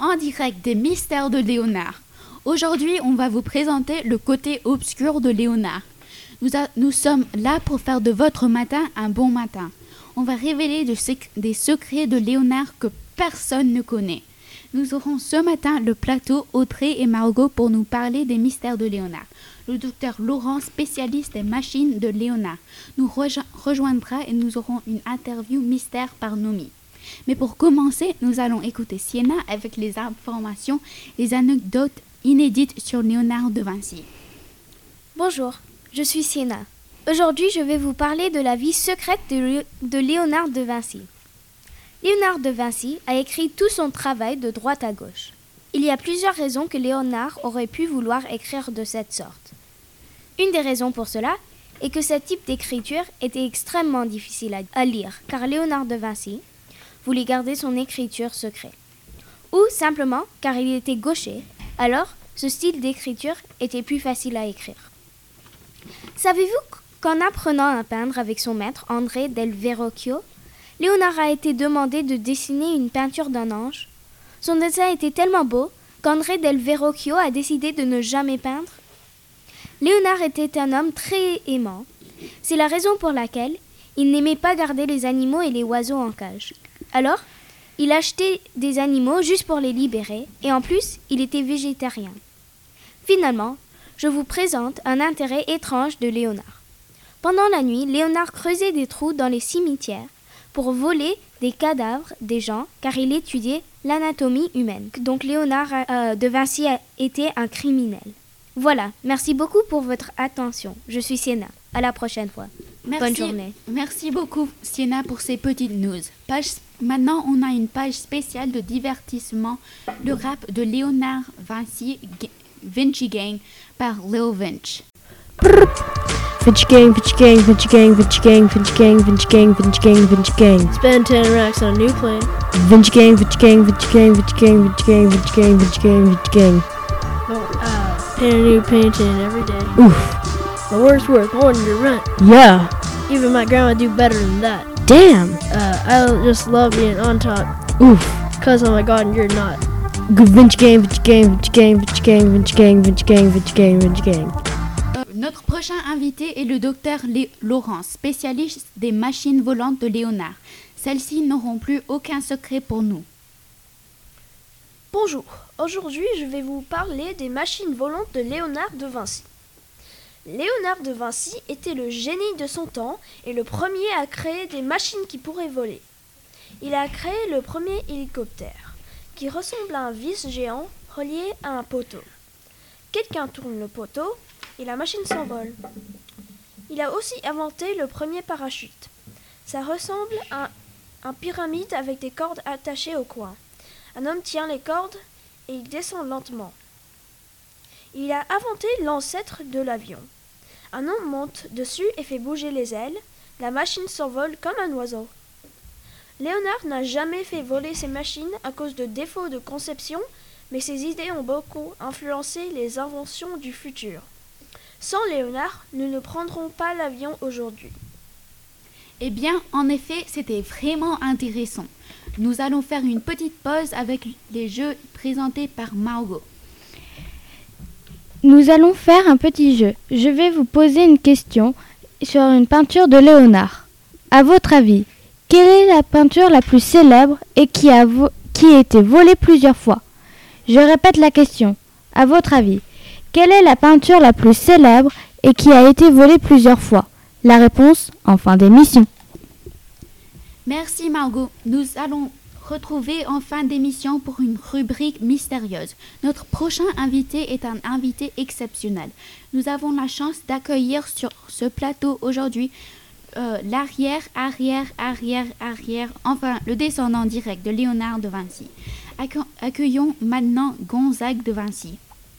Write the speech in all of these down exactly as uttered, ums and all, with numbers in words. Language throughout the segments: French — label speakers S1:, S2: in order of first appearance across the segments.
S1: en direct des Mystères de Léonard. Aujourd'hui, on va vous présenter le côté obscur de Léonard. Nous, a, nous sommes là pour faire de votre matin un bon matin. On va révéler de sec- des secrets de Léonard que personne ne connaît. Nous aurons ce matin le plateau Audrey et Margot pour nous parler des mystères de Léonard. Le docteur Laurent, spécialiste des machines de Léonard, nous rejo- rejoindra et nous aurons une interview mystère par Nomi. Mais pour commencer, nous allons écouter Sienna avec les informations et les anecdotes inédites sur Léonard de Vinci.
S2: Bonjour, je suis Sienna. Aujourd'hui, je vais vous parler de la vie secrète de, Lé- de Léonard de Vinci. Léonard de Vinci a écrit tout son travail de droite à gauche. Il y a plusieurs raisons que Léonard aurait pu vouloir écrire de cette sorte. Une des raisons pour cela est que ce type d'écriture était extrêmement difficile à, à lire, car Léonard de Vinci voulait garder son écriture secrète. Ou simplement car il était gaucher, alors ce style d'écriture était plus facile à écrire. Savez-vous qu'en apprenant à peindre avec son maître André del Verrocchio, Léonard a été demandé de dessiner une peinture d'un ange. Son dessin était tellement beau qu'André del Verrocchio a décidé de ne jamais peindre. Léonard était un homme très aimant. C'est la raison pour laquelle il n'aimait pas garder les animaux et les oiseaux en cage. Alors, il achetait des animaux juste pour les libérer et en plus, il était végétarien. Finalement, je vous présente un intérêt étrange de Léonard. Pendant la nuit, Léonard creusait des trous dans les cimetières pour voler des cadavres des gens car il étudiait l'anatomie humaine. Donc Léonard euh, de Vinci a été un criminel. Voilà, merci beaucoup pour votre attention. Je suis Sienna. À la prochaine fois.
S1: Merci,
S2: Bonne journée.
S1: Merci beaucoup Sienna pour ces petites news. Page, maintenant, on a une page spéciale de divertissement, le rap de Léonard Vinci, G- Vinci Gang par Lil Vinci.
S3: Vinci Gang, Vinci Gang, Vinci Gang, Vinci Gang, Vinci Gang, Vinci Gang, Vinci Gang, Vinci Gang.
S4: Spend ten racks on a new plane.
S3: Vinci Gang, Vinci Gang, Vinci Gang, Vinci Gang, Vinci Gang, Vinci Gang, Vinci Gang, Vinci Gang.
S4: Oh, uh, paint a new painting every day.
S3: Oof.
S4: My word's worth more than your rent.
S3: Yeah.
S4: Even my grandma do better than that.
S3: Damn.
S4: Uh, I just love being on top.
S3: Oof.
S4: Cause oh my god, and you're not.
S3: Good Vinci Gang, Vinci Gang, Vinci Gang, Vinci Gang, Vinci Gang, Vinci Gang, Vinci Gang, Vinci Gang.
S1: Euh, notre prochain invité est le docteur Lé- Laurent, spécialiste des machines volantes de Léonard. Celles-ci n'auront plus aucun secret pour nous.
S5: Bonjour, aujourd'hui je vais vous parler des machines volantes de Léonard de Vinci. Léonard de Vinci était le génie de son temps et le premier à créer des machines qui pourraient voler. Il a créé le premier hélicoptère, qui ressemble à un vis géant relié à un poteau. Quelqu'un tourne le poteau et la machine s'envole. Il a aussi inventé le premier parachute. Ça ressemble à un pyramide avec des cordes attachées au coin. Un homme tient les cordes et il descend lentement. Il a inventé l'ancêtre de l'avion. Un homme monte dessus et fait bouger les ailes. La machine s'envole comme un oiseau. Léonard n'a jamais fait voler ses machines à cause de défauts de conception, mais ses idées ont beaucoup influencé les inventions du futur. Sans Léonard, nous ne prendrons pas l'avion aujourd'hui.
S1: Eh bien, en effet, c'était vraiment intéressant. Nous allons faire une petite pause avec les jeux présentés par Margot.
S6: Nous allons faire un petit jeu. Je vais vous poser une question sur une peinture de Léonard. À votre avis, quelle est la peinture la plus célèbre et qui a, vo- qui a été volée plusieurs fois? Je répète la question. À votre avis, quelle est la peinture la plus célèbre et qui a été volée plusieurs fois? La réponse en fin d'émission.
S1: Merci Margot. Nous allons retrouver en fin d'émission pour une rubrique mystérieuse. Notre prochain invité est un invité exceptionnel. Nous avons la chance d'accueillir sur ce plateau aujourd'hui euh, l'arrière, arrière, arrière, arrière, enfin le descendant direct de Léonard de Vinci. Accue- accueillons maintenant Gonzague de Vinci.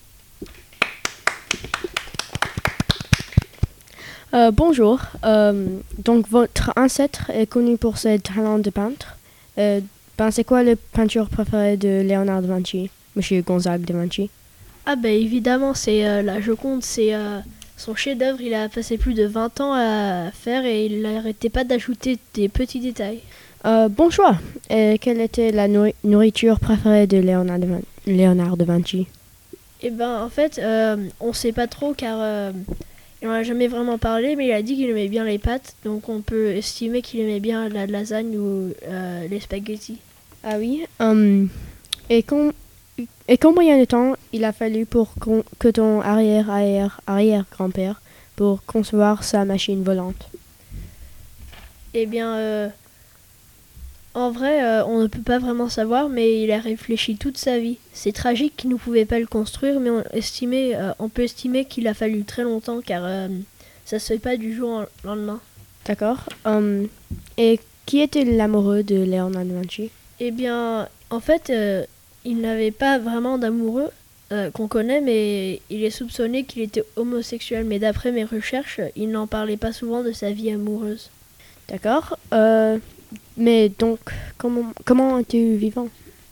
S3: Euh, bonjour. Euh, donc votre ancêtre est connu pour ses talents de peintre. Euh, ben, c'est quoi la peinture préférée de Léonard de Vinci, Monsieur Gonzague de Vinci?
S4: Ah ben évidemment, c'est euh, la Joconde, c'est euh, son chef-d'œuvre. Il a passé plus de vingt ans à faire et il n'arrêtait pas d'ajouter des petits détails.
S3: Euh, bon choix. Et quelle était la nourri- nourriture préférée de Léonard de, Vin- Léonard de Vinci?
S4: Eh ben, en fait, euh, on sait pas trop car euh, il en a jamais vraiment parlé, mais il a dit qu'il aimait bien les pâtes, donc on peut estimer qu'il aimait bien la lasagne ou euh, les spaghettis.
S3: Ah oui. hum, et, com- et combien de temps il a fallu pour con- que ton arrière-arrière-arrière-grand-père pour concevoir sa machine volante?
S4: Eh bien, euh, en vrai, euh, on ne peut pas vraiment savoir, mais il a réfléchi toute sa vie. C'est tragique qu'il ne pouvait pas le construire, mais on, estimait, euh, on peut estimer qu'il a fallu très longtemps, car euh, ça se fait pas du jour au lendemain.
S3: D'accord. hum, et qui était l'amoureux de Léonard de Vinci?
S4: Eh bien, en fait, euh, il n'avait pas vraiment d'amoureux euh, qu'on connaît, mais il est soupçonné qu'il était homosexuel. Mais d'après mes recherches, il n'en parlait pas souvent de sa vie amoureuse.
S3: D'accord. Euh, mais donc, comment, comment es-tu vivant?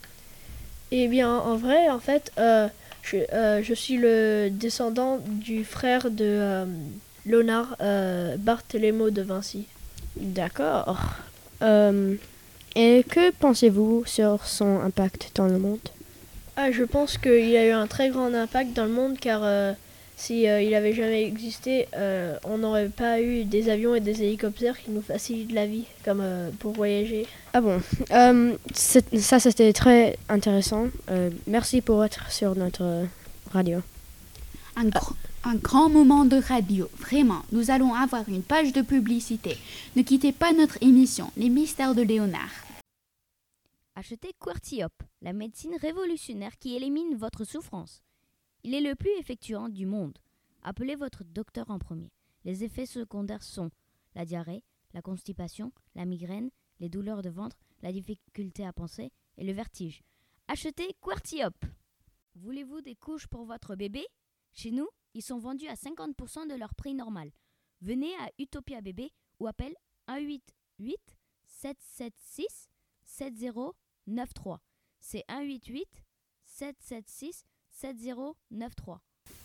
S4: Eh bien, en vrai, en fait, euh, je, euh, je suis le descendant du frère de euh, Léonard euh, Barthélemy de Vinci.
S3: D'accord. Euh, et que pensez-vous sur son impact dans le monde?
S4: Ah, je pense qu'il a eu un très grand impact dans le monde, car euh, si euh, il avait jamais existé, euh, on n'aurait pas eu des avions et des hélicoptères qui nous facilitent la vie, comme euh, pour voyager.
S3: Ah bon. Euh, c'est- ça, c'était très intéressant. Euh, merci pour être sur notre euh, radio.
S1: Un, gr- un grand moment de radio, vraiment. Nous allons avoir une page de publicité. Ne quittez pas notre émission, Les Mystères de Léonard.
S7: Achetez QWERTY-HOP, la médecine révolutionnaire qui élimine votre souffrance. Il est le plus effectuant du monde. Appelez votre docteur en premier. Les effets secondaires sont la diarrhée, la constipation, la migraine, les douleurs de ventre, la difficulté à penser et le vertige. Achetez QWERTY-HOP. Voulez-vous des couches pour votre bébé? Chez nous, ils sont vendus à cinquante pour cent de leur prix normal. Venez à Utopia Bébé ou appelle un huit huit sept sept six sept zéro neuf trois. C'est un huit huit sept sept six sept zéro neuf trois.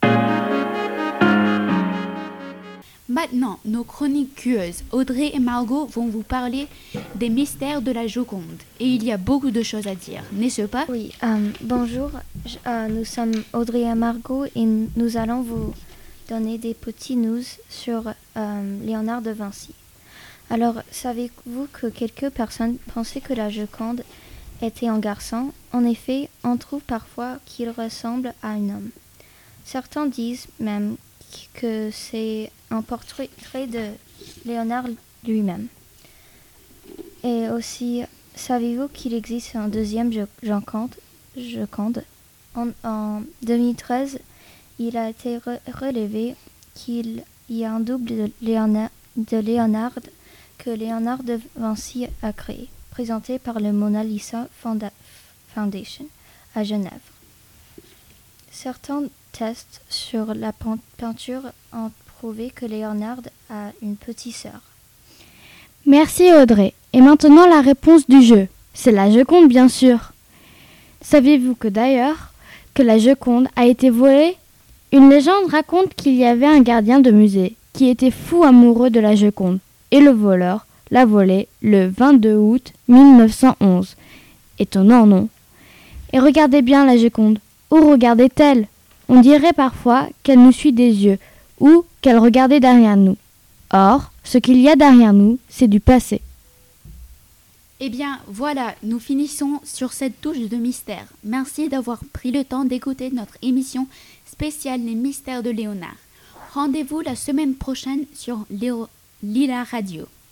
S1: Maintenant, nos chroniqueuses Audrey et Margot vont vous parler des mystères de la Joconde. Et il y a beaucoup de choses à dire, n'est-ce pas?
S6: Oui, euh, bonjour, Je- euh, nous sommes Audrey et Margot et nous allons vous donner des petits news sur euh, Léonard de Vinci. Alors, savez-vous que quelques personnes pensaient que la Joconde était un garçon? En effet, on trouve parfois qu'il ressemble à un homme. Certains disent même que c'est un portrait de Léonard lui-même. Et aussi, savez-vous qu'il existe un deuxième Jo- Joconde? Joconde. En, en deux mille treize, il a été re- relevé qu'il y a un double de Léonard, de Léonard que Léonard de Vinci a créé, présenté par le Mona Lisa Fonda- Foundation à Genève. Certains tests sur la pen- peinture ont prouvé que Léonard a une petite sœur.
S8: Merci Audrey. Et maintenant la réponse du jeu. C'est la Joconde bien sûr. Saviez-vous que d'ailleurs que la Joconde a été volée? Une légende raconte qu'il y avait un gardien de musée qui était fou amoureux de la Joconde et le voleur l'a volée le vingt-deux août mille neuf cent onze. Étonnant, non? Et regardez bien la Joconde. Où regardait-elle? On dirait parfois qu'elle nous suit des yeux ou qu'elle regardait derrière nous. Or, ce qu'il y a derrière nous, c'est du passé.
S1: Eh bien, voilà, nous finissons sur cette touche de mystère. Merci d'avoir pris le temps d'écouter notre émission spéciale Les Mystères de Léonard. Rendez-vous la semaine prochaine sur Léo- Lila Radio.